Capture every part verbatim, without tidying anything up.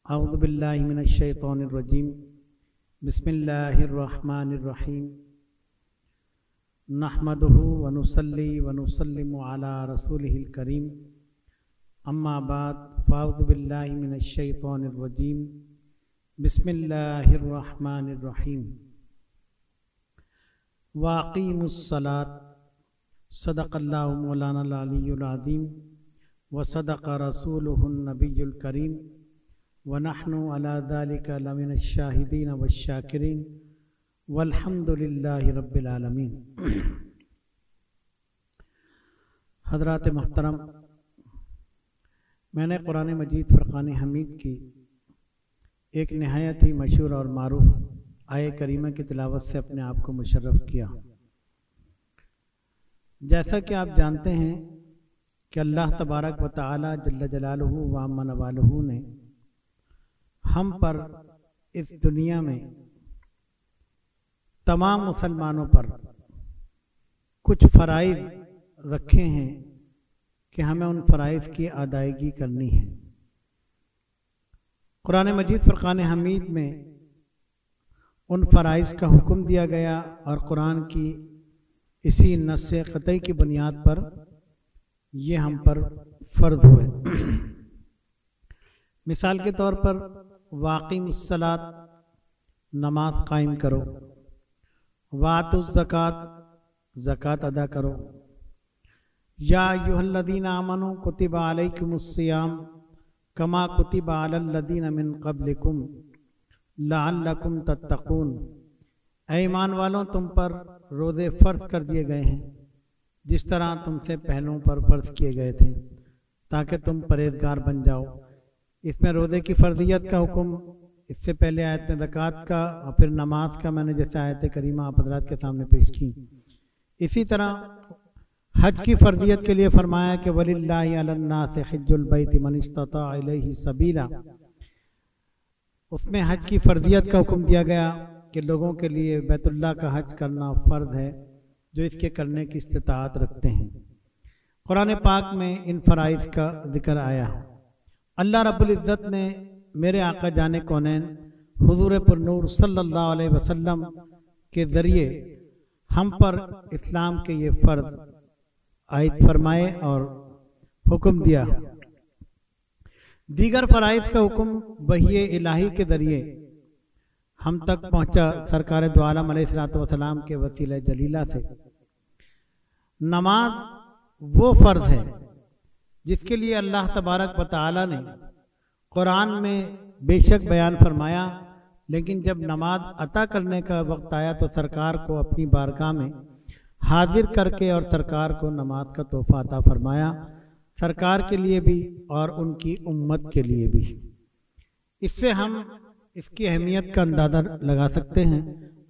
اعوذ باللہ من الشیطان الرجیم بسم اللہ الرحمن الرحیم نحمدہ ونصلی ونسلم علی رسولہ الکریم اما بعد فاعوذ باللہ من الشیطان الرجیم بسم اللہ الرحمن الرحیم واقیموا الصلاۃ صدق اللہ مولانا العلی العظیم وصدق رسولہ النبی الکریم ونحن على ذلك لمن الشاہدین والشاکرین والحمد للہ رب العالمین۔ حضرات محترم، میں نے قرآن مجید فرقان حمید کی ایک نہایت ہی مشہور اور معروف آیہ کریمہ کی تلاوت سے اپنے آپ کو مشرف کیا۔ جیسا کہ آپ جانتے ہیں کہ اللہ تبارک و تعالی جل جلالہ و عم نوالہ نے ہم پر اس دنیا میں تمام مسلمانوں پر کچھ فرائض رکھے ہیں کہ ہمیں ان فرائض کی ادائیگی کرنی ہے۔ قرآن مجید فرقان حمید میں ان فرائض کا حکم دیا گیا اور قرآن کی اسی نص قطعی کی بنیاد پر یہ ہم پر فرض ہوئے۔ مثال کے طور پر واقیم الصلاۃ، نماز قائم کرو، وآتوا الزکوٰۃ، زکوٰۃ ادا کرو، یا ایھا الذین آمنوا کتب علیکم الصیام کما کتب علی الذین من قبلکم لعلکم تتقون۔ اے ایمان والوں، تم پر روزے فرض کر دیے گئے ہیں جس طرح تم سے پہلوں پر فرض کیے گئے تھے تاکہ تم پرہیزگار بن جاؤ۔ اس میں روزے کی فرضیت کا حکم اس سے پہلے آیت میں زکوٰۃ کا اور پھر نماز کا میں نے جیسے آیت کریمہ آپ حضرات کے سامنے پیش کی۔ اسی طرح حج کی فرضیت کے لیے فرمایا کہ وَلِلَّهِ عَلَى النَّاسِ حِجُّ الْبَيْتِ مَنِ اسْتَطَاعَ إِلَيْهِ سَبِيلًا۔ اس میں حج کی فرضیت کا حکم دیا گیا کہ لوگوں کے لیے بیت اللہ کا حج کرنا فرض ہے جو اس کے کرنے کی استطاعت رکھتے ہیں۔ قرآن پاک میں ان فرائض کا ذکر آیا۔ اللہ رب العزت نے میرے آقا جان کونین حضور پر نور صلی اللہ علیہ وسلم کے ذریعے ہم پر اسلام کے یہ فرض عائد فرمائے اور حکم دیا۔ دیگر فرائض کا حکم وحی الہی کے ذریعے ہم تک پہنچا سرکار دو عالم علیہ الصلوۃ والسلام کے وسیلہ جلیلہ سے۔ نماز وہ فرض ہے جس کے لیے اللہ تبارک و تعالی نے قرآن میں بے شک بیان فرمایا، لیکن جب نماز عطا کرنے کا وقت آیا تو سرکار کو اپنی بارگاہ میں حاضر کر کے اور سرکار کو نماز کا تحفہ عطا فرمایا، سرکار کے لیے بھی اور ان کی امت کے لیے بھی۔ اس سے ہم اس کی اہمیت کا اندازہ لگا سکتے ہیں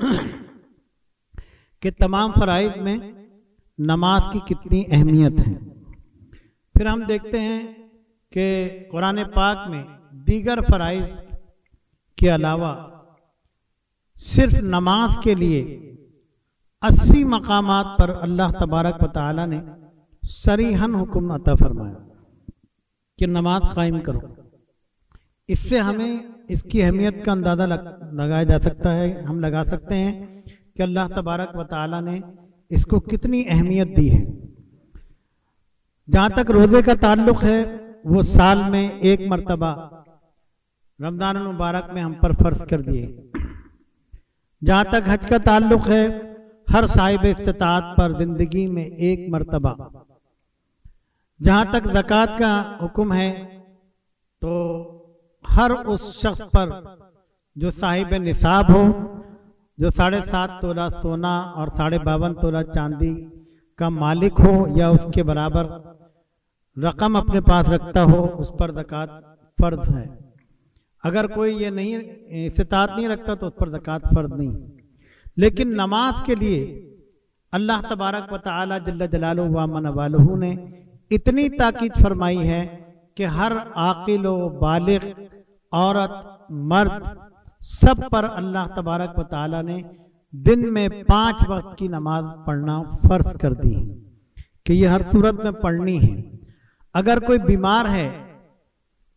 کہ تمام فرائض میں نماز کی کتنی اہمیت ہے۔ پھر ہم دیکھتے ہیں کہ قرآن پاک میں دیگر فرائض کے علاوہ صرف نماز کے لیے اسی مقامات پر اللہ تبارک و تعالی نے صریحاً حکم عطا فرمایا کہ نماز قائم کرو۔ اس سے ہمیں اس کی اہمیت کا اندازہ لگایا جا سکتا ہے، ہم لگا سکتے ہیں کہ اللہ تبارک و تعالی نے اس کو کتنی اہمیت دی ہے۔ جہاں تک روزے کا تعلق ہے وہ سال میں ایک مرتبہ رمضان المبارک میں ہم پر فرض کر دیے۔ جہاں تک حج کا تعلق ہے ہر صاحب استطاعت پر زندگی میں ایک مرتبہ۔ جہاں تک زکوٰۃ کا حکم ہے تو ہر اس شخص پر جو صاحب نصاب ہو، جو ساڑھے سات تولہ سونا اور ساڑھے باون تولہ چاندی کا مالک ہو یا اس کے برابر رقم اپنے پاس رکھتا ہو، اس پر زکوٰۃ فرض ہے۔ اگر کوئی یہ نہیں استطاعت نہیں رکھتا تو اس پر زکوٰۃ فرض نہیں۔ لیکن نماز کے لیے اللہ تبارک و تعالی جل جلالہ و عم نوالہ نے اتنی تاکید فرمائی ہے کہ ہر عاقل و بالغ عورت مرد سب پر اللہ تبارک و تعالی نے دن میں پانچ وقت کی نماز پڑھنا فرض کر دی ہے کہ یہ ہر صورت میں پڑھنی ہے۔ اگر کوئی بیمار ہے،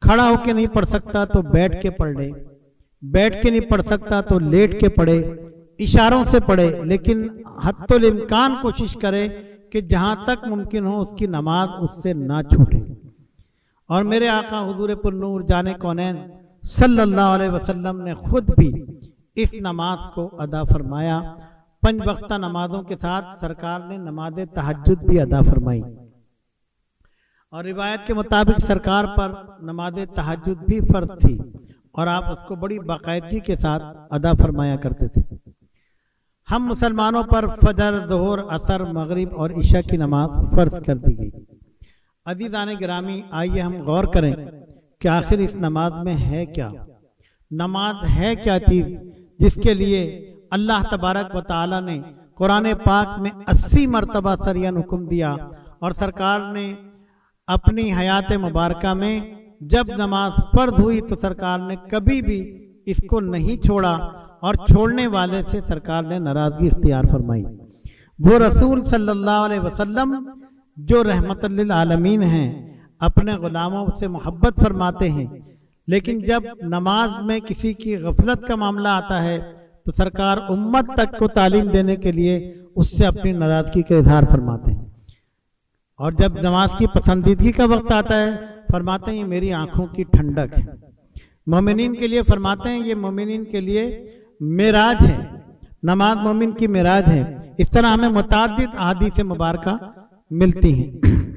کھڑا ہو کے نہیں پڑھ سکتا تو بیٹھ کے پڑھ لے، بیٹھ کے نہیں پڑھ سکتا تو لیٹ کے پڑھے، اشاروں سے پڑھے، لیکن حتی الامکان کوشش کرے کہ جہاں تک ممکن ہو اس کی نماز اس سے نہ چھوٹے۔ اور میرے آقا حضور پر نور جان کونین صلی اللہ علیہ وسلم نے خود بھی اس نماز کو ادا فرمایا۔ پنج وقتہ نمازوں کے ساتھ سرکار نے نماز تہجد بھی ادا فرمائی، اور روایت کے مطابق سرکار پر نماز تہجد بھی فرض تھی اور آپ اس کو بڑی باقاعدگی کے ساتھ ادا فرمایا کرتے تھے۔ ہم مسلمانوں پر فجر، ظہر، عصر، مغرب اور عشاء کی نماز فرض کر دی گئی۔ عزیزان گرامی، آئیے ہم غور کریں کہ آخر اس نماز میں ہے کیا؟ نماز ہے کیا چیز جس کے لیے اللہ تبارک و تعالی نے قرآن پاک میں اسی مرتبہ سریعاً حکم دیا، اور سرکار نے اپنی حیات مبارکہ میں جب نماز فرض ہوئی تو سرکار نے کبھی بھی اس کو نہیں چھوڑا، اور چھوڑنے والے سے سرکار نے ناراضگی اختیار فرمائی۔ وہ رسول صلی اللہ علیہ وسلم جو رحمت للعالمین ہیں، اپنے غلاموں سے محبت فرماتے ہیں، لیکن جب نماز میں کسی کی غفلت کا معاملہ آتا ہے تو سرکار امت تک کو تعلیم دینے کے لیے اس سے اپنی ناراضگی کا اظہار فرماتے ہیں، اور جب نماز کی پسندیدگی کا وقت آتا ہے فرماتے ہیں یہ میری آنکھوں کی ٹھنڈک ہے۔ مومنین کے لیے فرماتے ہیں یہ مومنین کے لیے معراج ہے، نماز مومن کی معراج ہے۔ اس طرح ہمیں متعدد احادیث مبارکہ ملتی ہیں۔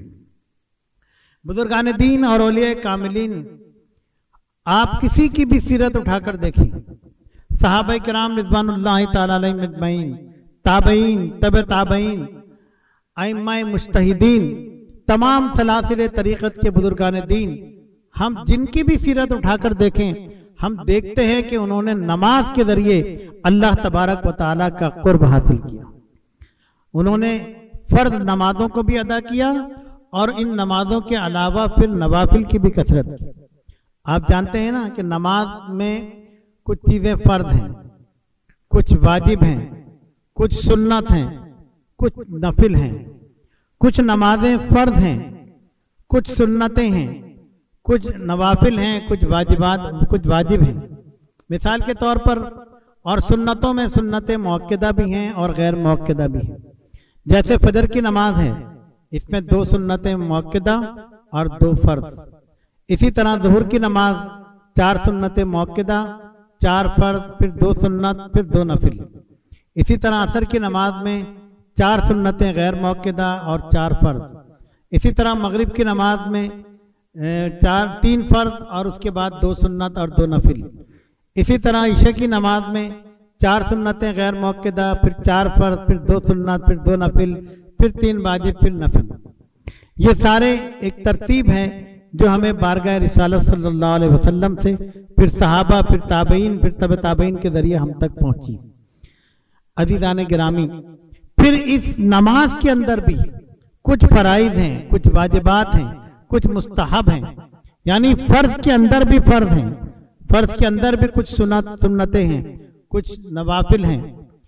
بزرگان دین اور اولیاء کاملین، آپ کسی کی بھی سیرت اٹھا کر دیکھیں، صحابہ کرام رضوان اللہ تعالی علیہم اجمعین، تابعین، تبع تابعین، ائمہ مجتہدین، تمام سلاسل طریقت کے بزرگان دین، ہم جن کی بھی سیرت اٹھا کر دیکھیں ہم دیکھتے ہیں کہ انہوں نے نماز کے ذریعے اللہ تبارک و تعالیٰ کا قرب حاصل کیا۔ انہوں نے فرض نمازوں کو بھی ادا کیا اور ان نمازوں کے علاوہ پھر نوافل کی بھی کثرت کی۔ آپ جانتے ہیں نا کہ نماز میں کچھ چیزیں فرض ہیں، کچھ واجب ہیں، کچھ سنت ہیں، کچھ نفل ہیں۔ کچھ نمازیں فرض ہیں، کچھ سنتیں ہیں، کچھ نوافل ہیں، کچھ واجبات کچھ واجب ہیں۔ مثال کے طور پر اور سنتوں میں سنت موقدہ بھی ہیں اور غیر موقدہ بھی ہیں۔ جیسے فجر کی نماز ہے، اس میں دو سنتیں موقدہ اور دو فرض۔ اسی طرح ظہر کی نماز چار سنتیں موقدہ، چار فرض، پھر دو سنت، پھر دو نفل۔ اسی طرح عصر کی نماز میں چار سنتیں غیر موقدہ اور چار فرض۔ اسی طرح مغرب کی نماز میں چار تین فرض اور اس کے بعد دو سنت اور دو نفل۔ اسی طرح عشاء کی نماز میں چار سنتیں غیر موقدہ، پھر چار فرض، پھر دو سنت، پھر دو نفل، پھر تین واجب، پھر نفل۔ یہ سارے ایک ترتیب ہے جو ہمیں بارگاہ رسالت صلی اللہ علیہ وسلم سے، پھر صحابہ، پھر تابعین، پھر تبع تابعین کے ذریعے ہم تک پہنچی۔ عزیزان گرامی، پھر اس نماز کے اندر بھی کچھ فرائض ہیں، کچھ واجبات ہیں، کچھ مستحب ہیں، یعنی فرض کے اندر بھی فرض ہیں، فرض کے اندر بھی کچھ سنت سنتیں ہیں، کچھ نوافل ہیں،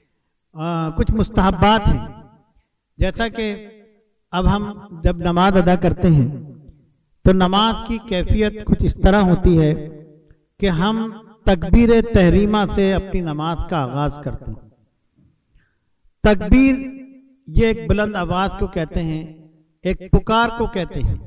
کچھ مستحبات ہیں۔ جیسا کہ اب ہم جب نماز ادا کرتے ہیں تو نماز کی کیفیت کچھ اس طرح ہوتی ہے کہ ہم تکبیر تحریمہ سے اپنی نماز کا آغاز کرتے ہیں۔ تکبیر یہ ایک بلند آواز کو کہتے ہیں، ایک پکار کو کہتے ہیں،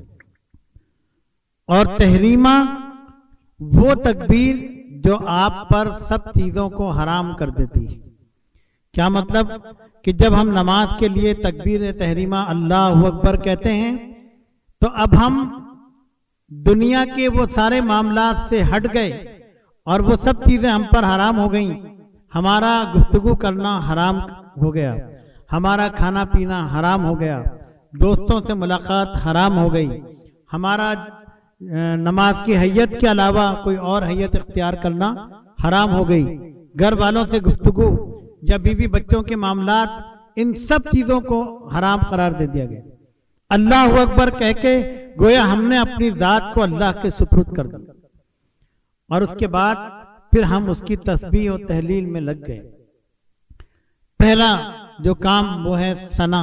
اور تحریمہ وہ تکبیر جو آپ پر سب چیزوں کو حرام کر دیتی ہے۔ کیا مطلب کہ جب ہم نماز کے لیے تکبیر تحریمہ اللہ اکبر کہتے ہیں تو اب ہم دنیا کے وہ سارے معاملات سے ہٹ گئے اور وہ سب چیزیں ہم پر حرام ہو گئیں۔ ہمارا گفتگو کرنا حرام ہو گیا، ہمارا کھانا پینا حرام ہو گیا، دوستوں سے ملاقات حرام ہو گئی، ہمارا نماز کی حیت کے علاوہ کوئی اور حیت اختیار کرنا حرام ہو گئی، گھر والوں سے گفتگو یا بیوی بچوں کے معاملات، ان سب چیزوں کو حرام قرار دے دیا گیا۔ اللہ اکبر کہہ کے گویا ہم نے اپنی ذات کو اللہ کے سپرد کر دیا، اور اس کے بعد پھر ہم اس کی تسبیح و تحلیل میں لگ گئے۔ پہلا جو کام وہ ہے ثنا،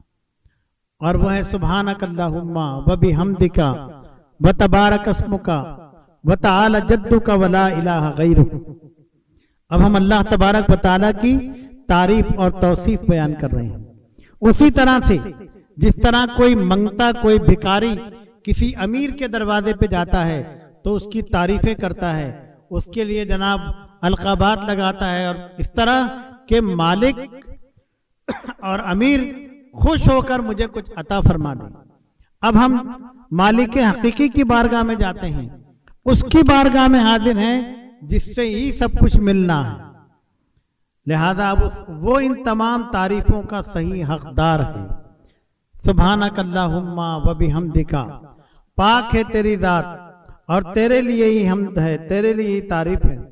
اور وہ ہے سبحانک اللہم و بحمدک و تبارک اسمک وتعالى جدك ولا الہ غیرک۔ اب ہم اللہ تبارک و تعالیٰ کی تعریف اور توصیف بیان کر رہے ہیں۔ اسی طرح سے جس طرح کوئی منگتا، کوئی بھکاری کسی امیر کے دروازے پہ جاتا ہے تو اس کی تعریفیں کرتا ہے، اس کے لیے جناب القابات لگاتا ہے، اور اس طرح کہ مالک اور امیر خوش ہو کر مجھے کچھ عطا فرما دے۔ اب ہم مالک حقیقی کی بارگاہ میں جاتے ہیں، اس کی بارگاہ میں حاضر ہیں جس سے ہی سب کچھ ملنا ہے، لہذا اب وہ ان تمام تعریفوں کا صحیح حقدار ہے۔ سبحانک اللہم و بحمدک، پاک ہے تیری ذات اور تیرے لیے ہی حمد ہے، تیرے لیے ہی تعریف ہے،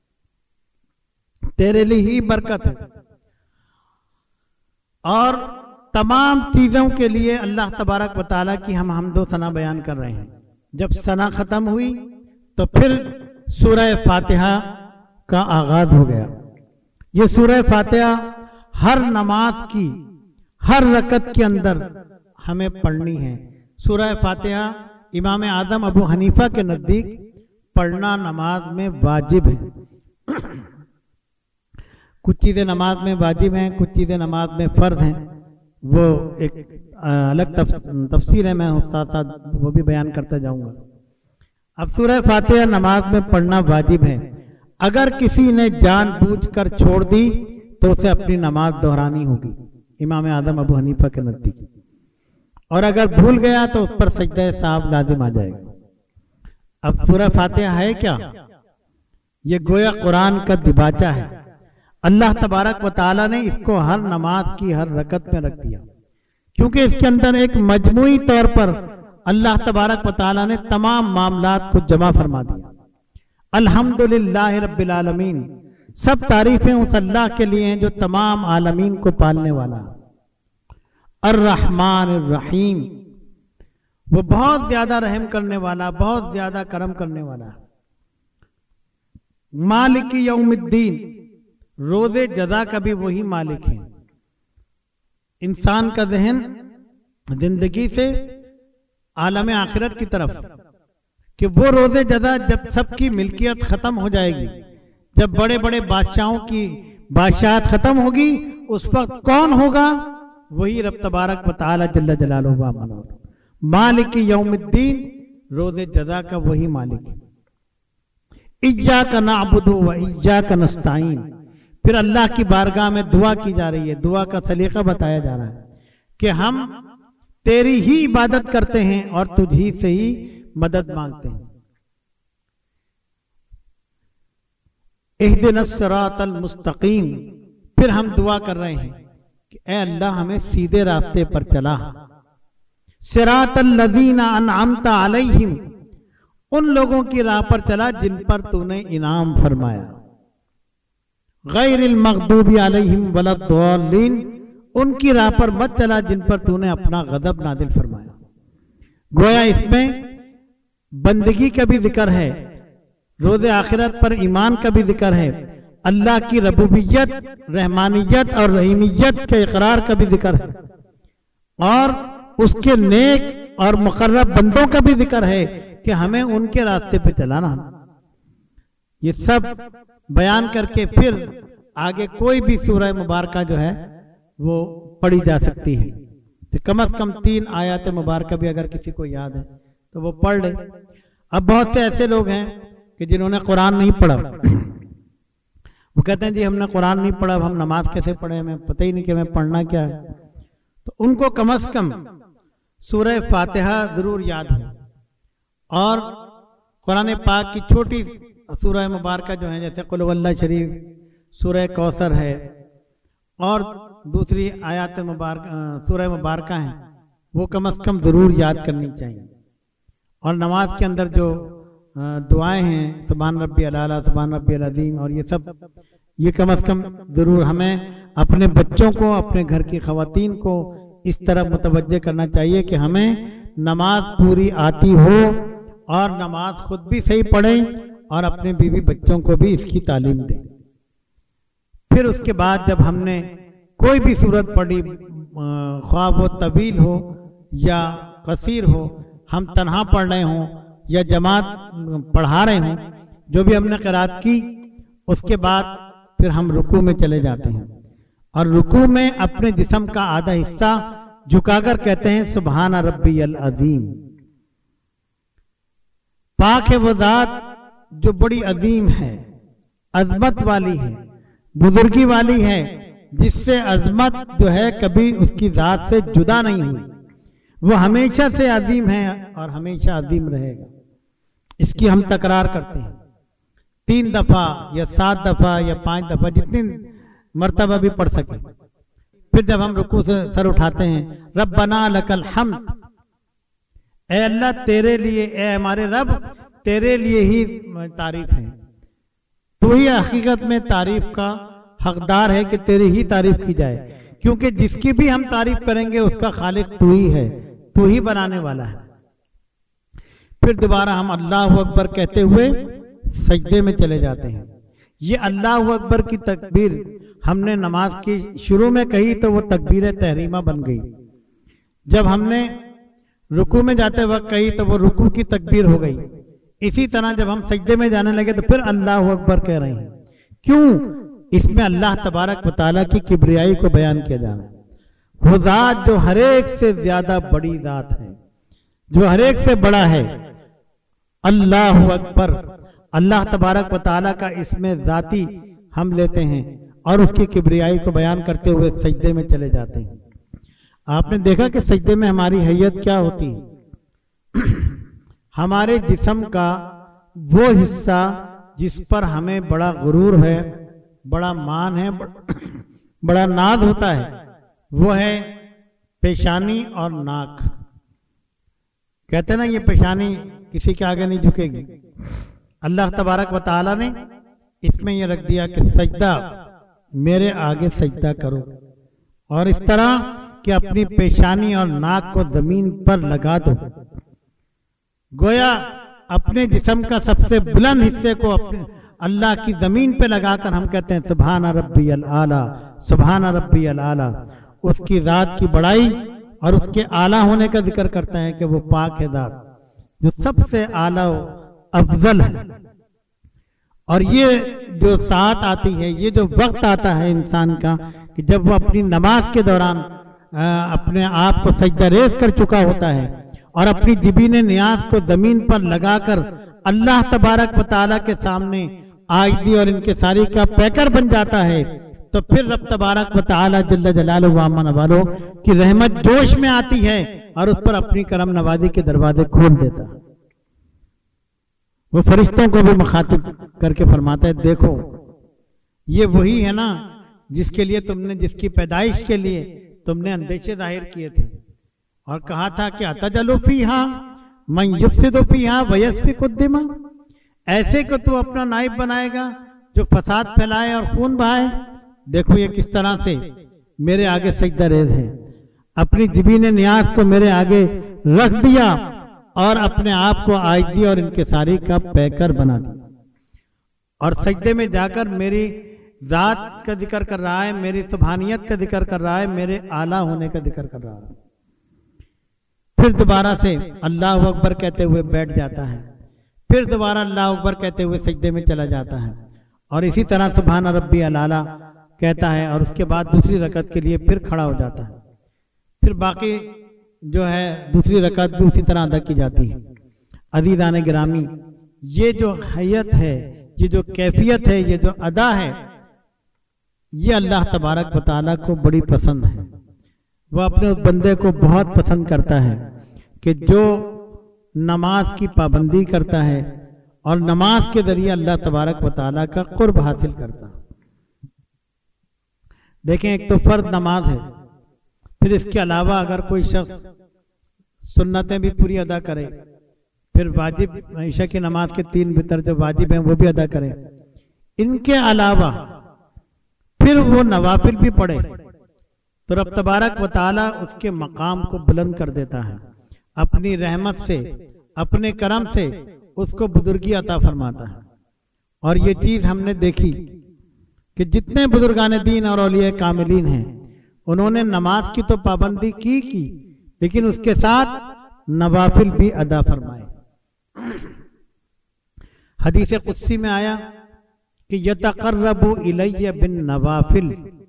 تیرے لیے ہی برکت ہے، اور تمام چیزوں کے لیے اللہ تبارک و تعالیٰ کی ہم حمد و ثنا بیان کر رہے ہیں۔ جب ثنا ختم ہوئی تو پھر سورہ فاتحہ کا آغاز ہو گیا۔ یہ سورہ فاتحہ ہر نماز کی ہر رکعت کے اندر ہمیں پڑھنی ہے۔ سورہ فاتحہ امام اعظم ابو حنیفہ کے نزدیک پڑھنا نماز میں واجب ہے۔ کچھ چیزیں نماز میں واجب ہیں، کچھ چیزیں نماز میں فرض ہیں، وہ ایک الگ تفسیر ہے، میں ساتھ ساتھ وہ بھی بیان کرتا جاؤں گا۔ اب سورہ فاتحہ نماز میں پڑھنا واجب ہے، اگر کسی نے جان بوجھ کر چھوڑ دی تو اسے اپنی نماز دہرانی ہوگی امام اعظم ابو حنیفہ کے نزدیک، اور اگر بھول گیا تو اس پر سجدہ سہو لازم آ جائے گا۔ اب سورہ فاتحہ ہے کیا؟ یہ گویا قرآن کا دباچہ ہے۔ اللہ تبارک و تعالیٰ نے اس کو ہر نماز کی ہر رکعت میں رکھ دیا، کیونکہ اس کے اندر ایک مجموعی طور پر اللہ تبارک و تعالیٰ نے تمام معاملات کو جمع فرما دیا۔ الحمدللہ رب العالمین، سب تعریفیں اس اللہ کے لیے ہیں جو تمام عالمین کو پالنے والا ہے۔ الرحمن الرحیم، وہ بہت زیادہ رحم کرنے والا، بہت زیادہ کرم کرنے والا ہے۔ مالک یوم الدین، روز جزا کا بھی وہی مالک ہے۔ انسان کا ذہن زندگی سے عالم آخرت کی طرف، کہ وہ روز جزا جب سب کی ملکیت ختم ہو جائے گی، جب بڑے بڑے بادشاہوں کی بادشاہت ختم ہوگی، اس وقت کون ہوگا؟ وہی رب تبارک و تعالی جل جلالہ و منور، مالک یوم الدین، روز جزا کا وہی مالک ہے۔ ایاک نعبد و ایاک نستعین، پھر اللہ کی بارگاہ میں دعا کی جا رہی ہے، دعا کا سلیقہ بتایا جا رہا ہے کہ ہم تیری ہی عبادت کرتے ہیں اور تجھ ہی سے ہی مدد مانگتے ہیں۔ اہدنا الصراط المستقیم، پھر ہم دعا کر رہے ہیں کہ اے اللہ ہمیں سیدھے راستے پر چلا۔ صراط الذین انعمت علیہم، ان لوگوں کی راہ پر چلا جن پر تو نے انعام فرمایا۔ غیر المغضوب علیہم ولا الضالین، ان کی راہ پر مت چلا جن پر تو نے اپنا غضب نازل فرمایا۔ گویا اس میں بندگی کا بھی ذکر ہے، روز آخرت پر ایمان کا بھی ذکر ہے، اللہ کی ربوبیت، رحمانیت اور رحیمیت کے اقرار کا بھی ذکر ہے، اور اس کے نیک اور مقرب بندوں کا بھی ذکر ہے کہ ہمیں ان کے راستے پہ چلانا۔ یہ سب بیان کر کے پھر آگے کوئی بھی سورہ مبارکہ جو ہے وہ پڑھی جا سکتی ہے، تو کم از کم تین آیات مبارکہ بھی اگر کسی کو یاد ہے تو وہ پڑھ لے۔ اب بہت سے ایسے لوگ ہیں کہ جنہوں نے قرآن نہیں پڑھا، وہ کہتے ہیں جی ہم نے قرآن نہیں پڑھا، ہم نماز کیسے پڑھیں، ہمیں پتہ ہی نہیں کہ ہمیں پڑھنا کیا ہے۔ تو ان کو کم از کم سورہ فاتحہ ضرور یاد ہو، اور قرآن پاک کی چھوٹی سورہ مبارکہ جو ہیں جیسے قل هو اللہ شریف، سورہ کوثر ہے، اور دوسری آیات مبارکہ سورہ مبارکہ ہیں، وہ کم از کم ضرور یاد کرنی چاہیے۔ اور نماز کے اندر جو دعائیں ہیں، سبحان ربی الاعلیٰ، سبحان ربی العظیم، اور یہ سب یہ کم از کم ضرور ہمیں اپنے بچوں کو، اپنے گھر کی خواتین کو اس طرح متوجہ کرنا چاہیے کہ ہمیں نماز پوری آتی ہو، اور نماز خود بھی صحیح پڑھیں اور اپنے بیوی بچوں کو بھی اس کی تعلیم دیں۔ پھر اس کے بعد جب ہم نے کوئی بھی سورت پڑھی، خواہ وہ طویل ہو یا قصیر ہو، ہم تنہا پڑھ رہے ہوں یا جماعت پڑھا رہے ہوں، جو بھی ہم نے قرات کی، اس کے بعد پھر ہم رکوع میں چلے جاتے ہیں اور رکوع میں اپنے جسم کا آدھا حصہ جھکا کر کہتے ہیں سبحان ربی العظیم۔ پاک ہے وہ ذات جو بڑی عظیم ہے، عظمت والی ہے، بزرگی والی ہے، جس سے عظمت جو ہے کبھی اس کی ذات سے جدا نہیں ہوئی، وہ ہمیشہ سے عظیم ہے اور ہمیشہ عظیم رہے گا۔ اس کی ہم تکرار کرتے ہیں تین دفعہ یا سات دفعہ یا پانچ دفعہ، جتنی مرتبہ بھی پڑھ سکیں۔ پھر جب ہم رکوع سے سر اٹھاتے ہیں، ربنا لک الحمد، اے اللہ تیرے لیے، اے ہمارے رب تیرے لیے ہی تعریف ہے، تو ہی حقیقت میں تعریف کا حقدار ہے کہ تیری ہی تعریف کی جائے، کیونکہ جس کی بھی ہم تعریف کریں گے اس کا خالق تو ہی ہے، تو ہی بنانے والا ہے۔ پھر دوبارہ ہم اللہ اکبر کہتے ہوئے سجدے میں چلے جاتے ہیں۔ یہ اللہ اکبر کی تکبیر ہم نے نماز کی شروع میں کہی تو وہ تکبیر تحریمہ بن گئی، جب ہم نے رکوع میں جاتے وقت کہی تو وہ رکوع کی تکبیر ہو گئی، اسی طرح جب ہم سجدے میں جانے لگے تو پھر اللہ اکبر کہہ رہے ہیں۔ کیوں؟ اس میں اللہ تبارک و تعالیٰ کی کبریائی کو بیان کیا جا رہا ہے۔ وہ ذات جو ہر ایک سے زیادہ بڑی ذات ہے، جو ہر ایک سے بڑا ہے، اللہ اکبر، اللہ تبارک و تعالیٰ کا اس میں ذاتی ہم لیتے ہیں اور اس کی کبریائی کو بیان کرتے ہوئے سجدے میں چلے جاتے ہیں۔ آپ نے دیکھا کہ سجدے میں ہماری حیت کیا ہوتی ہے؟ ہمارے جسم کا وہ حصہ جس پر ہمیں بڑا غرور ہے، بڑا مان ہے، بڑا ناز ہوتا ہے، وہ ہے پیشانی اور ناک۔ کہتے ہیں نا یہ پیشانی کسی کے آگے نہیں جھکے گی۔ اللہ تبارک و تعالیٰ نے اس میں یہ رکھ دیا کہ سجدہ میرے آگے سجدہ کرو، اور اس طرح کہ اپنی پیشانی اور ناک کو زمین پر لگا دو، گویا اپنے جسم کا سب سے بلند حصے کو اپنے اللہ کی زمین پہ لگا کر ہم کہتے ہیں سبحان ربی العالی، سبحان ربی العالی۔ اس کی ذات کی بڑائی اور اس کے اعلیٰ ہونے کا ذکر کرتا ہے کہ وہ پاک ہے ذات جو سب سے اعلیٰ افضل ہے۔ اور یہ جو ساتھ آتی ہے، یہ جو وقت آتا ہے انسان کا کہ جب وہ اپنی نماز کے دوران اپنے آپ کو سجدہ ریز کر چکا ہوتا ہے اور اپنی جبین نیاز کو زمین پر لگا کر اللہ تبارک و تعالیٰ کے سامنے عاجزی اور انکساری کا پیکر بن جاتا ہے، تو پھر رب تبارک و تعالیٰ جل جلالہ و عما نوالہ کی رحمت جوش میں آتی ہے اور اس پر اپنی کرم نوازی کے دروازے کھول دیتا ہے۔ وہ فرشتوں کو بھی مخاطب کر کے فرماتا ہے، دیکھو یہ وہی ہے نا جس کے لیے تم نے، جس کی پیدائش کے لیے تم نے اندیشے ظاہر کیے تھے اور کہا تھا کہ اتجعل فیہا من یفسد فیہا ویسفک الدماء، ایسے کو تو اپنا نائب بنائے گا جو فساد پھیلائے اور خون بہائے۔ دیکھو یہ کس طرح سے میرے آگے سجدہ ریز ہے، اپنی جبین نیاز کو میرے آگے رکھ دیا اور اپنے آپ کو عاجزی اور انکساری کا پیکر بنا دیا، اور سجدے میں جا کر میری ذات کا ذکر کر رہا ہے، میری سبحانیت کا ذکر کر رہا ہے، میرے اعلیٰ ہونے کا ذکر کر رہا ہے۔ پھر دوبارہ سے اللہ اکبر کہتے ہوئے بیٹھ جاتا ہے، پھر دوبارہ اللہ اکبر کہتے ہوئے سجدے میں چلا جاتا ہے، اور اسی طرح سبحان ربی العالی کہتا ہے، اور اس کے بعد دوسری رکعت کے لیے پھر کھڑا ہو جاتا ہے۔ پھر باقی جو ہے دوسری رکعت بھی اسی طرح ادا کی جاتی ہے۔ عزیزان گرامی، یہ جو حیت ہے، یہ جو کیفیت ہے، یہ جو ادا ہے، یہ اللہ تبارک و تعالیٰ کو بڑی پسند ہے۔ وہ اپنے اس بندے کو بہت پسند کرتا ہے کہ جو نماز کی پابندی کرتا ہے اور نماز کے ذریعے اللہ تبارک و تعالیٰ کا قرب حاصل کرتا ہے۔ دیکھیں، ایک تو فرض نماز ہے، پھر اس کے علاوہ اگر کوئی شخص سنتیں بھی پوری ادا کرے، پھر واجب عشاء کی نماز کے تین وتر جو واجب ہیں وہ بھی ادا کرے، ان کے علاوہ پھر وہ نوافل بھی پڑھے، تو رب تبارک و تعالیٰ اس کے مقام کو بلند کر دیتا ہے، اپنی رحمت سے، اپنے کرم سے اس کو بزرگی عطا فرماتا ہے۔ اور یہ چیز ہم نے دیکھی کہ جتنے بزرگان دین اور اولیاء کاملین ہیں، انہوں نے نماز کی تو پابندی کی کی لیکن اس کے ساتھ نوافل بھی ادا فرمائے۔ حدیث قدسی میں آیا کہ یتقرب الی بالنوافل،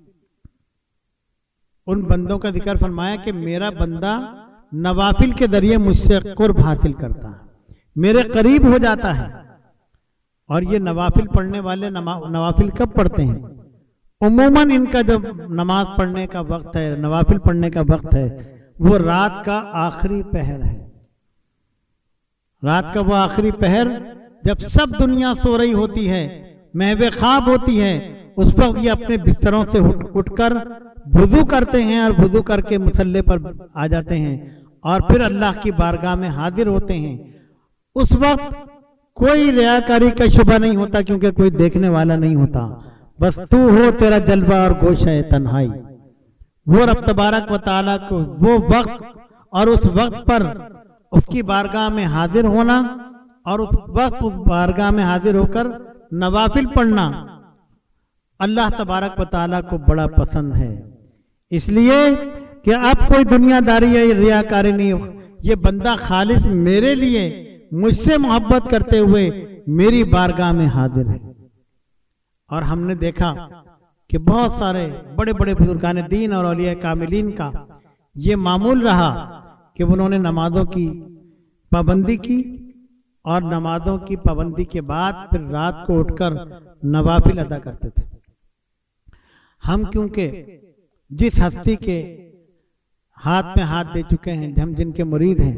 ان بندوں کا ذکر فرمایا کہ میرا بندہ نوافل کے ذریعے مجھ سے قرب حاصل کرتا ہے، میرے قریب ہو جاتا ہے۔ اور یہ نوافل پڑھنے والے نوافل کب پڑھتے ہیں؟ عموماً ان کا جب نماز پڑھنے کا وقت ہے، نوافل پڑھنے کا وقت ہے، وہ رات کا آخری پہر ہے۔ رات کا وہ آخری پہر جب سب دنیا سو رہی ہوتی ہے، محو خواب ہوتی ہے، اس وقت یہ اپنے بستروں سے اٹھ کر وضو کرتے ہیں اور وضو کر کے مصلی پر آ جاتے ہیں اور پھر اللہ کی بارگاہ میں حاضر ہوتے ہیں۔ اس وقت کوئی ریاکاری کا شبہ نہیں ہوتا، کیونکہ کوئی دیکھنے والا نہیں ہوتا، بس تو ہو تیرا جلوہ اور گوشہ تنہائی۔ وہ رب تبارک و تعالیٰ کو وہ وقت اور اس وقت پر اس کی بارگاہ میں حاضر ہونا اور اس وقت اس بارگاہ میں حاضر ہو کر نوافل پڑھنا اللہ تبارک و تعالیٰ کو بڑا پسند ہے۔ اس لیے کہ اب کوئی دنیا داری یا ریاکاری نہیں ہو، یہ بندہ خالص میرے لیے مجھ سے محبت کرتے ہوئے میری بارگاہ میں حاضر ہے۔ اور ہم نے دیکھا کہ بہت سارے بڑے بڑے بزرگان دین اور اولیاء کاملین کا یہ معمول رہا کہ انہوں نے نمازوں کی پابندی کی اور نمازوں کی پابندی کے بعد پھر رات کو اٹھ کر نوافل ادا کرتے تھے۔ ہم کیونکہ جس ہستی کے ہاتھ میں ہاتھ دے چکے ہیں، ہم جن کے مرید ہیں،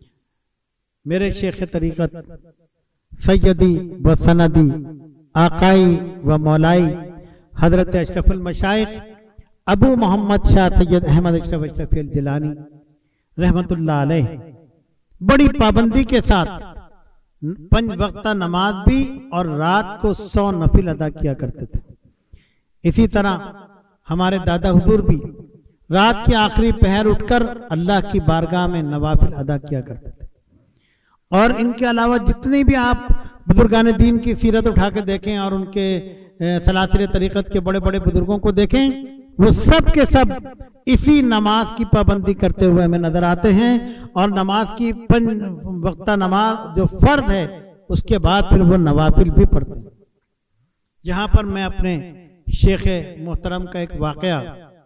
میرے شیخ طریقت سیدی و سندی آقائی و مولائی حضرت اشرف المشائخ ابو محمد شاہ سید احمد اشرف اشرفی الجیلانی رحمت اللہ علیہ بڑی پابندی کے ساتھ پنج وقتہ نماز بھی اور رات کو سو نفل ادا کیا کرتے تھے۔ اسی طرح ہمارے دادا حضور بھی رات کے آخری پہر اٹھ کر اللہ کی بارگاہ میں نوافل ادا کیا کرتے تھے۔ اور ان کے علاوہ جتنی بھی آپ بزرگان دین کی سیرت اٹھا کے دیکھیں اور ان کے سلاسل طریقت کے بڑے بڑے بزرگوں کو دیکھیں، وہ سب کے سب اسی نماز کی پابندی کرتے ہوئے ہمیں نظر آتے ہیں، اور نماز کی پنج وقتہ نماز جو فرض ہے اس کے بعد پھر وہ نوافل بھی پڑھتے ہیں۔ یہاں پر میں اپنے شیخ محترم کا ایک واقعہ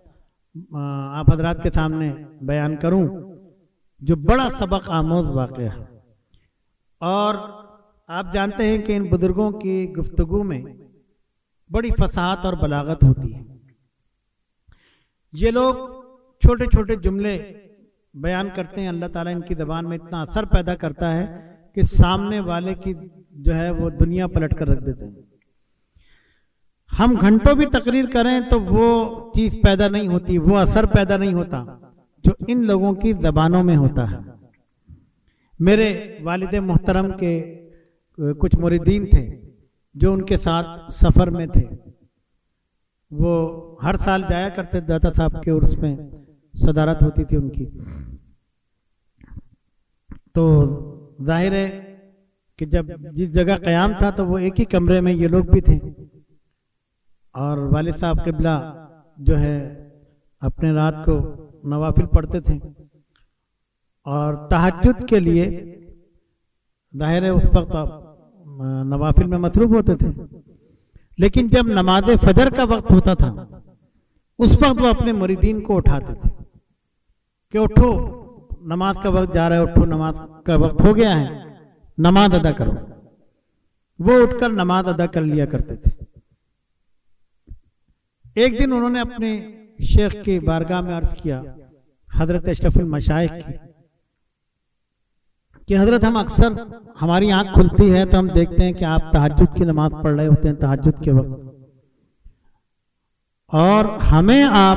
آپ حضرات کے سامنے بیان کروں جو بڑا سبق آموز واقعہ ہے۔ اور آپ جانتے ہیں کہ ان بزرگوں کی گفتگو میں بڑی فصاحت اور بلاغت ہوتی ہے۔ یہ لوگ چھوٹے چھوٹے جملے بیان کرتے ہیں، اللہ تعالیٰ ان کی زبان میں اتنا اثر پیدا کرتا ہے کہ سامنے والے کی جو ہے وہ دنیا پلٹ کر رکھ دیتے ہیں۔ ہم گھنٹوں بھی تقریر کریں تو وہ چیز پیدا نہیں ہوتی، وہ اثر پیدا نہیں ہوتا جو ان لوگوں کی زبانوں میں ہوتا ہے۔ میرے والد محترم کے کچھ مریدین تھے جو ان کے ساتھ سفر میں تھے، وہ ہر سال جایا کرتے داتا صاحب کے عرس میں صدارت ہوتی تھی ان کی، تو ظاہر ہے کہ جب جس جگہ قیام تھا تو وہ ایک ہی کمرے میں یہ لوگ بھی تھے، اور والد صاحب قبلہ جو ہے اپنے رات کو نوافل پڑھتے تھے، اور تہجد کے لیے ظاہر ہے اس وقت نوافل میں مصروف ہوتے تھے، لیکن جب نماز فجر کا وقت ہوتا تھا اس وقت وہ اپنے مریدین کو اٹھاتے تھے کہ اٹھو نماز کا وقت جا رہا ہے، اٹھو نماز کا وقت ہو گیا ہے، نماز ادا کرو۔ وہ اٹھ کر نماز ادا کر لیا کرتے تھے۔ ایک دن انہوں نے اپنے شیخ کی بارگاہ میں عرض کیا، حضرت اشرف المشائخ کی، کہ حضرت ہم اکثر ہماری آنکھ کھلتی ہے تو ہم دیکھتے ہیں کہ آپ تہجد کی نماز پڑھ رہے ہوتے ہیں تہجد کے وقت، اور ہمیں آپ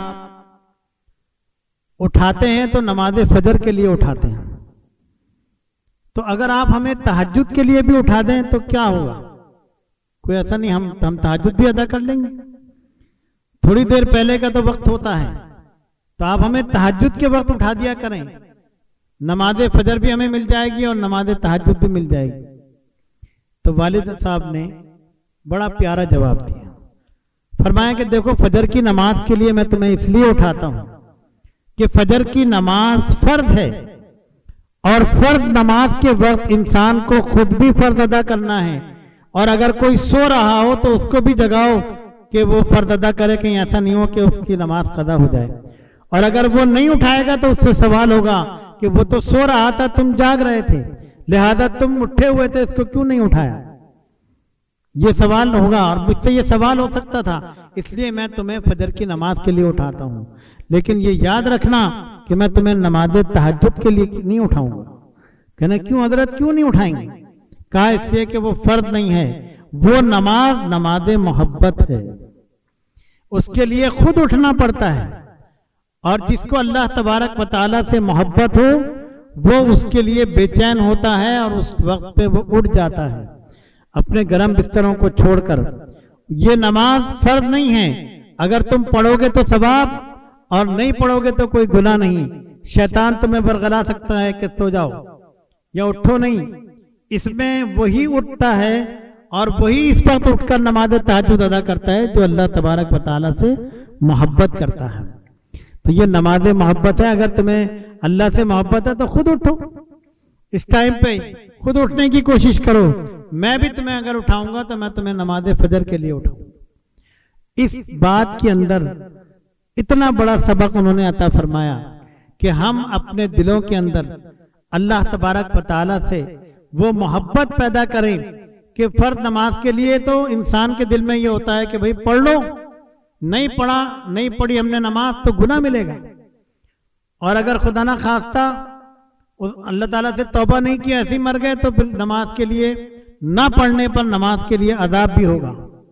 اٹھاتے ہیں تو نماز فجر کے لیے اٹھاتے ہیں، تو اگر آپ ہمیں تہجد کے لیے بھی اٹھا دیں تو کیا ہوگا؟ کوئی ایسا نہیں، ہم ہم تہجد بھی ادا کر لیں گے، تھوڑی دیر پہلے کا تو وقت ہوتا ہے، تو آپ ہمیں تہجد کے وقت اٹھا دیا کریں، نماز فجر بھی ہمیں مل جائے گی اور نماز تہجد بھی مل جائے گی۔ تو والد صاحب نے بڑا پیارا جواب دیا، فرمایا کہ دیکھو فجر کی نماز کے لیے میں تمہیں اس لیے اٹھاتا ہوں کہ فجر کی نماز فرض ہے، اور فرض نماز کے وقت انسان کو خود بھی فرض ادا کرنا ہے، اور اگر کوئی سو رہا ہو تو اس کو بھی جگاؤ کہ وہ فرض ادا کرے، کہیں ایسا نہیں ہو کہ اس کی نماز قضا ہو جائے۔ اور اگر وہ نہیں اٹھائے گا تو اس سے سوال ہوگا کہ وہ تو سو رہا تھا، تم جاگ رہے تھے، لہذا تم اٹھے ہوئے تھے، اس کو کیوں نہیں اٹھایا؟ یہ سوال ہوگا، اور مجھ سے یہ سوال ہو سکتا تھا، اس لیے میں تمہیں فجر کی نماز کے لیے اٹھاتا ہوں، لیکن یہ یاد رکھنا کہ میں تمہیں نماز تہجد کے لیے نہیں اٹھاؤں گا۔ کہنا کیوں حضرت، کیوں نہیں اٹھائیں گے؟ کہا اس لیے کہ وہ فرض نہیں ہے، وہ نماز نماز محبت ہے، اس کے لیے خود اٹھنا پڑتا ہے، اور جس کو اللہ تبارک و تعالیٰ سے محبت ہو وہ اس کے لیے بے چین ہوتا ہے، اور اس وقت پہ وہ اٹھ جاتا ہے اپنے گرم بستروں کو چھوڑ کر۔ یہ نماز فرض نہیں ہے، اگر تم پڑھو گے تو ثواب، اور نہیں پڑھو گے تو کوئی گناہ نہیں۔ شیطان تمہیں برگلا سکتا ہے کہ سو جاؤ یا اٹھو نہیں، اس میں وہی اٹھتا ہے اور وہی اس وقت اٹھ کر نماز تہجد ادا کرتا ہے جو اللہ تبارک و تعالیٰ سے محبت کرتا ہے۔ تو یہ نماز محبت ہے، اگر تمہیں اللہ سے محبت ہے تو خود اٹھو، اس ٹائم پہ خود اٹھنے کی کوشش کرو۔ میں بھی تمہیں اگر اٹھاؤں گا تو میں تمہیں نماز فجر کے لیے اٹھاؤں۔ اس بات کے اندر اتنا بڑا سبق انہوں نے عطا فرمایا کہ ہم اپنے دلوں کے اندر اللہ تبارک و تعالیٰ سے وہ محبت پیدا کریں کہ فرض نماز کے لیے تو انسان کے دل میں یہ ہوتا ہے کہ بھئی پڑھ لو، نہیں پڑھا نہیں پڑھی ہم نے نماز تو گناہ ملے گا، اور اگر خدا نہ خواستہ اللہ تعالیٰ سے توبہ نہیں کی، ایسے مر گئے تو پھر نماز کے لیے نہ پڑھنے پر نماز کے لیے عذاب بھی ہوگا۔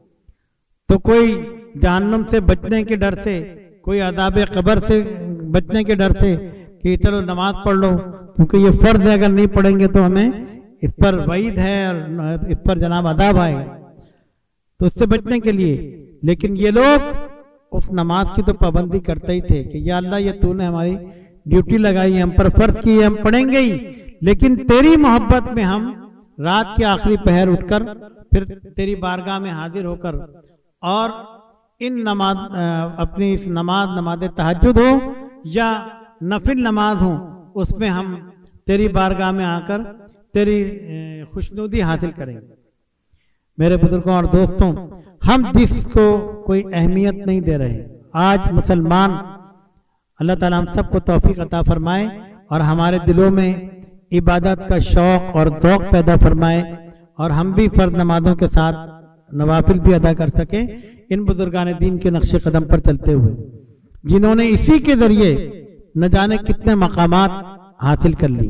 تو کوئی جہنم سے بچنے کے ڈر سے، کوئی عذاب قبر سے بچنے کے ڈر سے کہ چلو نماز پڑھ لو کیونکہ یہ فرض ہے، اگر نہیں پڑھیں گے تو ہمیں اس پر وعید ہے اور اس پر جناب عذاب آئے گا، تو اس سے بچنے کے لیے۔ لیکن یہ لوگ اس نماز کی تو پابندی کرتے ہی تھے کہ یا اللہ یہ تو نے ہماری ڈیوٹی لگائی ہے، ہم پر فرض کی ہے، ہم پڑھیں گے ہی، لیکن تیری محبت میں ہم رات کے آخری پہر اٹھ کر پھر تیری بارگاہ میں حاضر ہو کر، اور ان نماز اپنی اس نماز نماز تہجد ہو یا نفل نماز ہو، اس میں ہم تیری بارگاہ میں آ کر تیری خوشنودی حاصل کریں گے۔ میرے بزرگوں اور دوستوں، ہم جس کو کوئی اہمیت نہیں دے رہے، آج مسلمان، اللہ تعالیٰ ہم سب کو توفیق عطا فرمائے اور ہمارے دلوں میں عبادت کا شوق اور ذوق پیدا فرمائے، اور ہم بھی فرض نمازوں کے ساتھ نوافل بھی ادا کر سکیں ان بزرگان دین کے نقش قدم پر چلتے ہوئے، جنہوں نے اسی کے ذریعے نہ جانے کتنے مقامات حاصل کر لی۔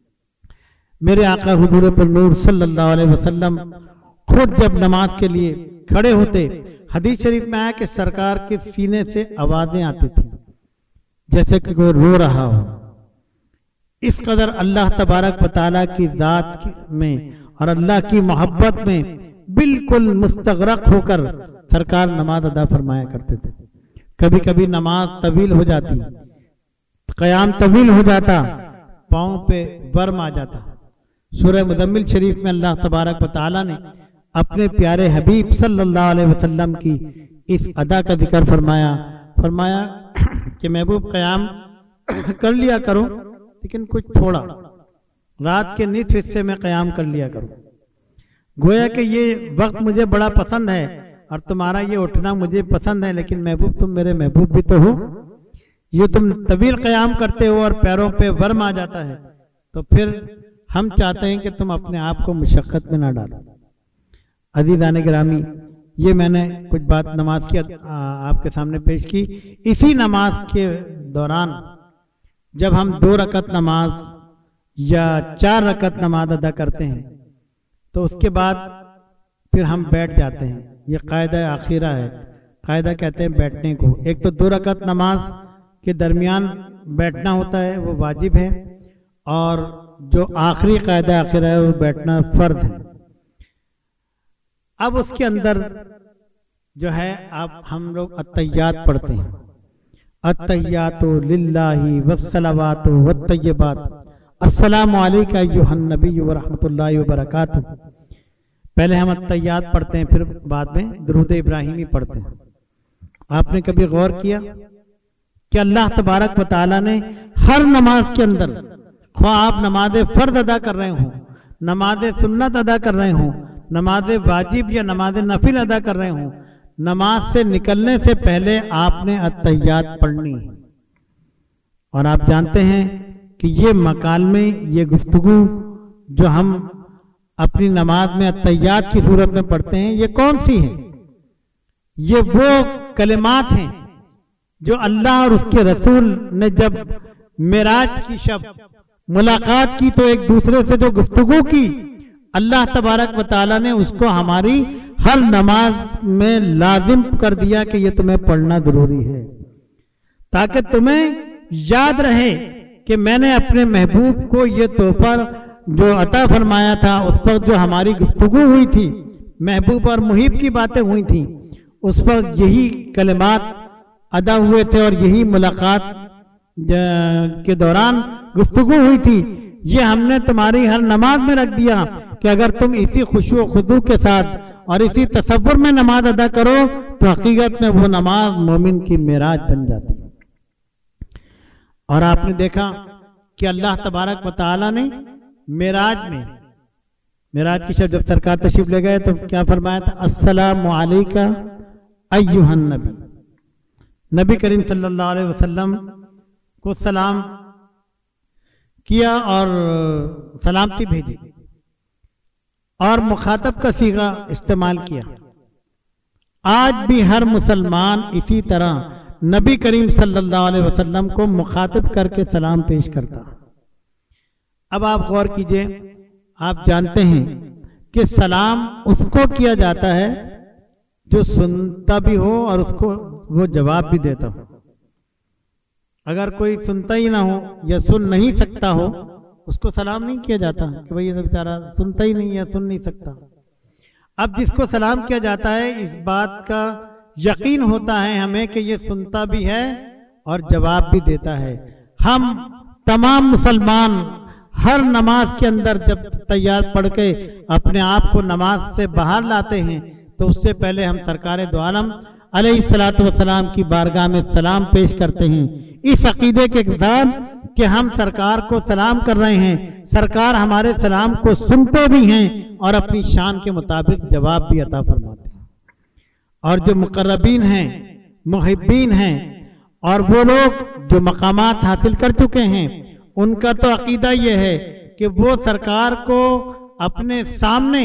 میرے آقا حضور پر نور صلی اللہ علیہ وسلم خود جب نماز کے لیے کھڑے ہوتے، حدیث شریف میں آیا کہ سرکار کے سینے سے آوازیں آتی تھی جیسے کہ کوئی رو رہا ہو۔ اس قدر اللہ تبارک و تعالیٰ کی ذات میں اور اللہ کی محبت میں بالکل مستغرق ہو کر سرکار نماز ادا فرمایا کرتے تھے۔ کبھی کبھی نماز طویل ہو جاتی، قیام طویل ہو جاتا، پاؤں پہ ورم آ جاتا۔ سورہ مزمل شریف میں اللہ تبارک و تعالیٰ نے اپنے پیارے حبیب صلی اللہ علیہ وسلم کی اس ادا کا ذکر فرمایا فرمایا کہ محبوب قیام کر لیا کرو، لیکن کچھ تھوڑا، رات کے نصف حصے میں قیام کر لیا کرو۔ گویا کہ یہ وقت مجھے بڑا پسند ہے اور تمہارا یہ اٹھنا مجھے پسند ہے، لیکن محبوب تم میرے محبوب بھی تو ہو، یہ تم طویل قیام کرتے ہو اور پیروں پہ ورم آ جاتا ہے، تو پھر ہم چاہتے ہیں کہ تم اپنے آپ کو مشقت میں نہ ڈالو۔ عزیزان گرامی، یہ میں نے کچھ بات نماز کی آپ کے سامنے پیش کی۔ اسی نماز کے دوران جب ہم دو رکعت نماز یا چار رکعت نماز ادا کرتے ہیں تو اس کے بعد پھر ہم بیٹھ جاتے ہیں۔ یہ قاعدہ آخرہ ہے، قاعدہ کہتے ہیں بیٹھنے کو۔ ایک تو دو رکعت نماز کے درمیان بیٹھنا ہوتا ہے، وہ واجب ہے، اور جو آخری قاعدہ آخرہ ہے وہ بیٹھنا فرض ہے۔ اب اس کے اندر جو ہے اب ہم لوگ التحیات پڑھتے ہیں، التحیات للہ والصلوات والطیبات، السلام علیکہ ایھا النبی ورحمۃ اللہ وبرکاتہ۔ پہلے ہم التحیات پڑھتے ہیں، پھر بعد میں درود ابراہیمی پڑھتے ہیں۔ آپ نے کبھی غور کیا کہ اللہ تبارک و تعالیٰ نے ہر نماز کے اندر خواہ آپ نماز فرض ادا کر رہے ہوں، نماز سنت ادا کر رہے ہوں، نماز واجب یا نماز نفل ادا کر رہے ہوں، نماز سے نکلنے سے پہلے آپ نے التحیات پڑھنی ہے۔ اور آپ جانتے ہیں کہ یہ مکالمے، یہ گفتگو جو ہم اپنی نماز میں التحیات کی صورت میں پڑھتے ہیں، یہ کون سی ہے؟ یہ وہ کلمات ہیں جو اللہ اور اس کے رسول نے جب معراج کی شب ملاقات کی تو ایک دوسرے سے جو گفتگو کی، اللہ تبارک و تعالیٰ نے اس کو ہماری ہر نماز میں لازم کر دیا کہ یہ تمہیں پڑھنا ضروری ہے، تاکہ تمہیں یاد رہے کہ میں نے اپنے محبوب کو یہ تحفہ جو عطا فرمایا تھا، اس پر جو ہماری گفتگو ہوئی تھی، محبوب اور محب کی باتیں ہوئی تھیں، اس پر یہی کلمات ادا ہوئے تھے اور یہی ملاقات کے دوران گفتگو ہوئی تھی۔ یہ ہم نے تمہاری ہر نماز میں رکھ دیا کہ اگر تم اسی خشوع و خضوع کے ساتھ اور اسی تصور میں نماز ادا کرو تو حقیقت میں وہ نماز مومن کی معراج بن جاتی۔ اور آپ نے دیکھا کہ اللہ تبارک و تعالیٰ نے معراج میں معراج کی شب جب سرکار تشریف لے گئے تو کیا فرمایا تھا؟ السلام علیکہ ایھا النبی۔ نبی کریم صلی اللہ علیہ وسلم کو سلام کیا اور سلامتی بھیجی اور مخاطب کا صیغہ استعمال کیا۔ آج بھی ہر مسلمان اسی طرح نبی کریم صلی اللہ علیہ وسلم کو مخاطب کر کے سلام پیش کرتا۔ اب آپ غور کیجئے، آپ جانتے ہیں کہ سلام اس کو کیا جاتا ہے جو سنتا بھی ہو اور اس کو وہ جواب بھی دیتا ہو۔ اگر کوئی سنتا ہی نہ ہو یا سن نہیں سکتا ہو، اس کو سلام نہیں کیا جاتا کہ بھئی یہ بیچارہ سنتا ہی نہیں ہے، سن نہیں سکتا۔ اب جس کو سلام کیا جاتا ہے، اس بات کا یقین ہوتا ہے ہمیں کہ یہ سنتا بھی ہے اور جواب بھی دیتا ہے۔ ہم تمام مسلمان ہر نماز کے اندر جب تحیات پڑھ کے اپنے آپ کو نماز سے باہر لاتے ہیں تو اس سے پہلے ہم سرکار دو عالم علیہ الصلوۃ والسلام کی بارگاہ میں سلام پیش کرتے ہیں، اس عقیدے کے ساتھ کہ ہم سرکار کو سلام کر رہے ہیں، سرکار ہمارے سلام کو سنتے بھی ہیں اور اپنی شان کے مطابق جواب بھی عطا فرماتے ہیں۔ اور جو مقربین ہیں، محبین ہیں اور وہ لوگ جو مقامات حاصل کر چکے ہیں، ان کا تو عقیدہ یہ ہے کہ وہ سرکار کو اپنے سامنے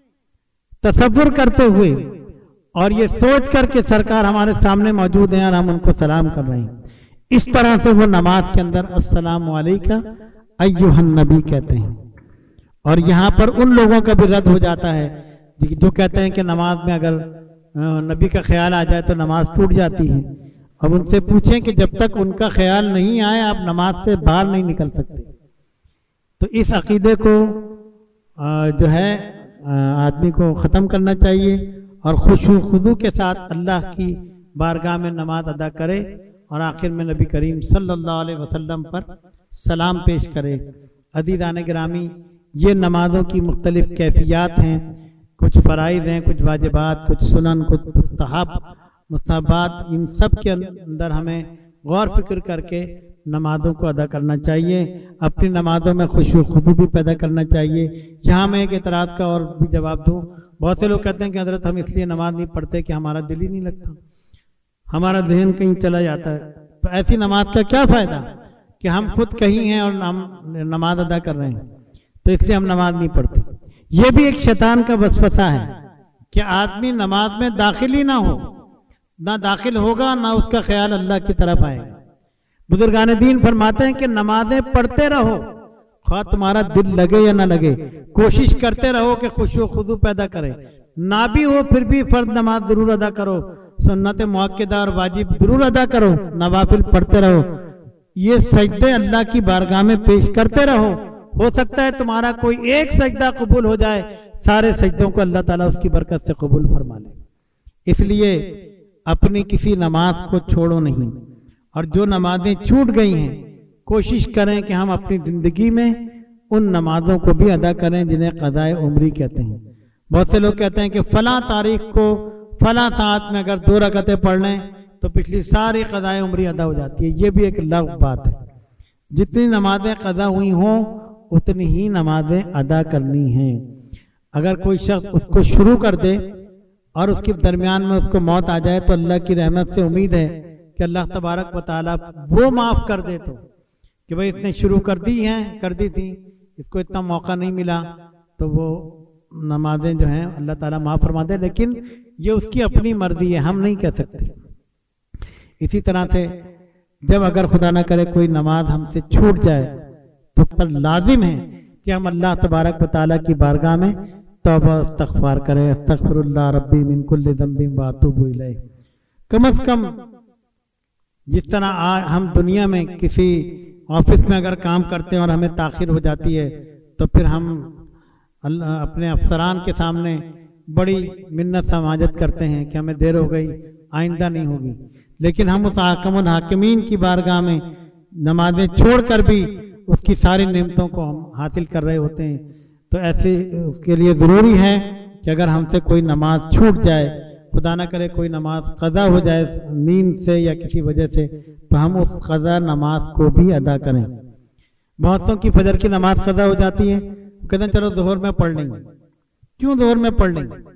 تصور کرتے ہوئے اور یہ سوچ کر کے سرکار ہمارے سامنے موجود ہیں اور ہم ان کو سلام کر رہے ہیں، اس طرح سے وہ نماز کے اندر السلام علیکہ ایھا النبی کہتے ہیں۔ اور یہاں پر ان لوگوں کا بھی رد ہو جاتا ہے جو کہتے ہیں کہ نماز میں اگر نبی کا خیال آ جائے تو نماز ٹوٹ جاتی ہے۔ اب ان سے پوچھیں کہ جب تک ان کا خیال نہیں آئے آپ نماز سے باہر نہیں نکل سکتے۔ تو اس عقیدے کو جو ہے آدمی کو ختم کرنا چاہیے اور خشوع خضوع کے ساتھ اللہ کی بارگاہ میں نماز ادا کرے اور آخر میں نبی کریم صلی اللہ علیہ وسلم پر سلام پیش کرے۔ عزیزان گرامی، یہ نمازوں کی مختلف کیفیات ہیں، کچھ فرائض ہیں، کچھ واجبات، کچھ سنن، کچھ مستحب مستحبات، ان سب کے اندر ہمیں غور فکر کر کے نمازوں کو ادا کرنا چاہیے، اپنی نمازوں میں خشوع خضوع بھی پیدا کرنا چاہیے۔ یہاں میں ایک اعتراض کا اور بھی جواب دوں، بہت سے لوگ کہتے ہیں کہ حضرت ہم اس لیے نماز نہیں پڑھتے کہ ہمارا دل ہی نہیں لگتا، ہمارا ذہن کہیں چلا جاتا ہے۔ تو ایسی نماز کا کیا فائدہ کہ ہم خود کہیں ہیں اور ہم نماز ادا کر رہے ہیں، تو اس لیے ہم نماز نہیں پڑھتے۔ یہ بھی ایک شیطان کا وسوسہ ہے کہ آدمی نماز میں داخل ہی نہ ہو، نہ داخل ہوگا نہ اس کا خیال اللہ کی طرف آئے گا۔ بزرگان دین فرماتے ہیں کہ نمازیں پڑھتے رہو، خواہ تمہارا دل لگے یا نہ لگے، کوشش کرتے رہو کہ خشوع و خضوع پیدا کرے، نہ بھی ہو پھر بھی فرض نماز ضرور ادا کرو، سنت مؤکدہ اور واجب ضرور ادا کرو، نوافل پڑھتے رہو، یہ سجدے اللہ کی بارگاہ میں پیش کرتے رہو۔ ہو سکتا ہے تمہارا کوئی ایک سجدہ قبول ہو جائے، سارے سجدوں کو اللہ تعالیٰ اس کی برکت سے قبول فرما لے۔ اس لیے اپنی کسی نماز کو چھوڑو نہیں، اور جو نمازیں چھوٹ گئی ہیں کوشش کریں کہ ہم اپنی زندگی میں ان نمازوں کو بھی ادا کریں جنہیں قضاء عمری کہتے ہیں۔ بہت سے لوگ کہتے ہیں کہ فلاں تاریخ کو فلاں ساعت میں اگر دو رکعتیں پڑھ لیں تو پچھلی ساری قضاء عمری ادا ہو جاتی ہے، یہ بھی ایک لغو بات ہے۔ جتنی نمازیں قضا ہوئی ہوں اتنی ہی نمازیں ادا کرنی ہیں۔ اگر کوئی شخص اس کو شروع کر دے اور اس کے درمیان میں اس کو موت آ جائے تو اللہ کی رحمت سے امید ہے کہ اللہ تبارک و تعالیٰ وہ معاف کر دے، تو کہ بھئی اس نے شروع کر دی ہیں کر دی تھی، اس کو اتنا موقع نہیں ملا، تو وہ نمازیں جو ہیں اللہ تعالیٰ معاف فرما دے، لیکن یہ اس کی اپنی مرضی ہے، ہم نہیں کہہ سکتے۔ اسی طرح سے جب اگر خدا نہ کرے کوئی نماز ہم سے چھوٹ جائے تو پر لازم ہے کہ ہم اللہ تبارک و تعالیٰ کی بارگاہ میں توبہ استغفار کریں، استغفر اللہ ربی من کل ذنب واتوب الیہ۔ کم از کم جس طرح ہم دنیا میں کسی آفس میں اگر کام کرتے ہیں اور ہمیں تاخیر ہو جاتی ہے تو پھر ہم اللہ اپنے افسران کے سامنے بڑی منت سماجت کرتے ہیں کہ ہمیں دیر ہو گئی، آئندہ نہیں ہوگی، لیکن ہم اس حاکم الحاکمین کی بارگاہ میں نمازیں چھوڑ کر بھی اس کی ساری نعمتوں کو ہم حاصل کر رہے ہوتے ہیں۔ تو ایسے اس کے لیے ضروری ہے کہ اگر ہم سے کوئی نماز چھوٹ جائے، خدا نہ کرے کوئی نماز قضا ہو جائے نیند سے یا کسی وجہ سے، تو ہم اس قضا نماز کو بھی ادا کریں۔ بہتوں کی فجر کی نماز قضا ہو جاتی ہے، کہتے ہیں چلو ظہر میں پڑھ لیں گے۔ کیوں ظہر میں پڑھ لیں گے؟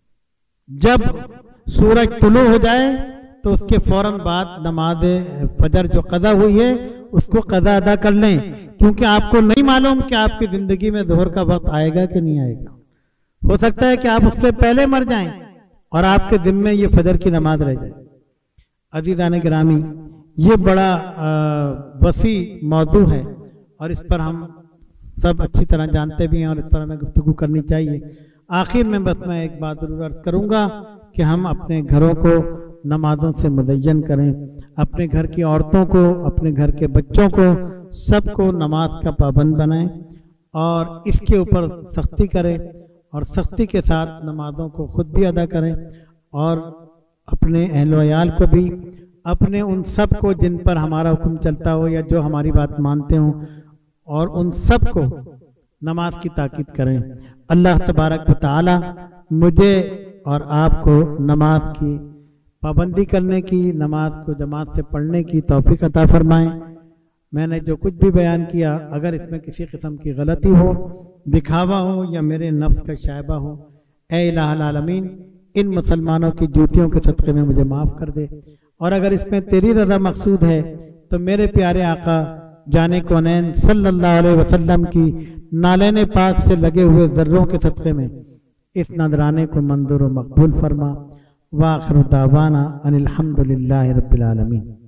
جب سورج طلوع ہو جائے تو اس کے فوراً بعد نماز فجر جو قضا ہوئی ہے اس کو قضا ادا کر لیں، کیونکہ آپ کو نہیں معلوم کہ آپ کی زندگی میں ظہر کا وقت آئے گا کہ نہیں آئے گا۔ ہو سکتا ہے کہ آپ اس سے پہلے مر جائیں اور آپ کے ذمے یہ فجر کی نماز رہ جائے۔ عزیزان گرامی، یہ بڑا وسیع موضوع ہے اور اس پر ہم سب اچھی طرح جانتے بھی ہیں اور اس پر ہمیں گفتگو کرنی چاہیے۔ آخر میں بس میں ایک بات ضرور عرض کروں گا کہ ہم اپنے گھروں کو نمازوں سے مزین کریں، اپنے گھر کی عورتوں کو، اپنے گھر کے بچوں کو، سب کو نماز کا پابند بنائیں اور اس کے اوپر سختی کریں اور سختی کے ساتھ نمازوں کو خود بھی ادا کریں اور اپنے اہل و عیال کو بھی، اپنے ان سب کو جن پر ہمارا حکم چلتا ہو یا جو ہماری بات مانتے ہوں، اور ان سب کو نماز کی تاکید کریں۔ اللہ تبارک و تعالی مجھے اور آپ کو نماز کی پابندی کرنے کی، نماز کو جماعت سے پڑھنے کی توفیق عطا فرمائیں۔ میں نے جو کچھ بھی بیان کیا اگر اس میں کسی قسم کی غلطی ہو، دکھاوا ہو یا میرے نفس کا شائبہ ہو، اے الہ العالمین ان مسلمانوں کی جوتیوں کے صدقے میں مجھے معاف کر دے، اور اگر اس میں تیری رضا مقصود ہے تو میرے پیارے آقا جان کونین صلی اللہ علیہ وسلم کی نالین پاک سے لگے ہوئے ذروں کے صدقے میں اس نذرانے کو منظور و مقبول فرما۔ وآخر دعوانا ان الحمد للہ رب العالمین۔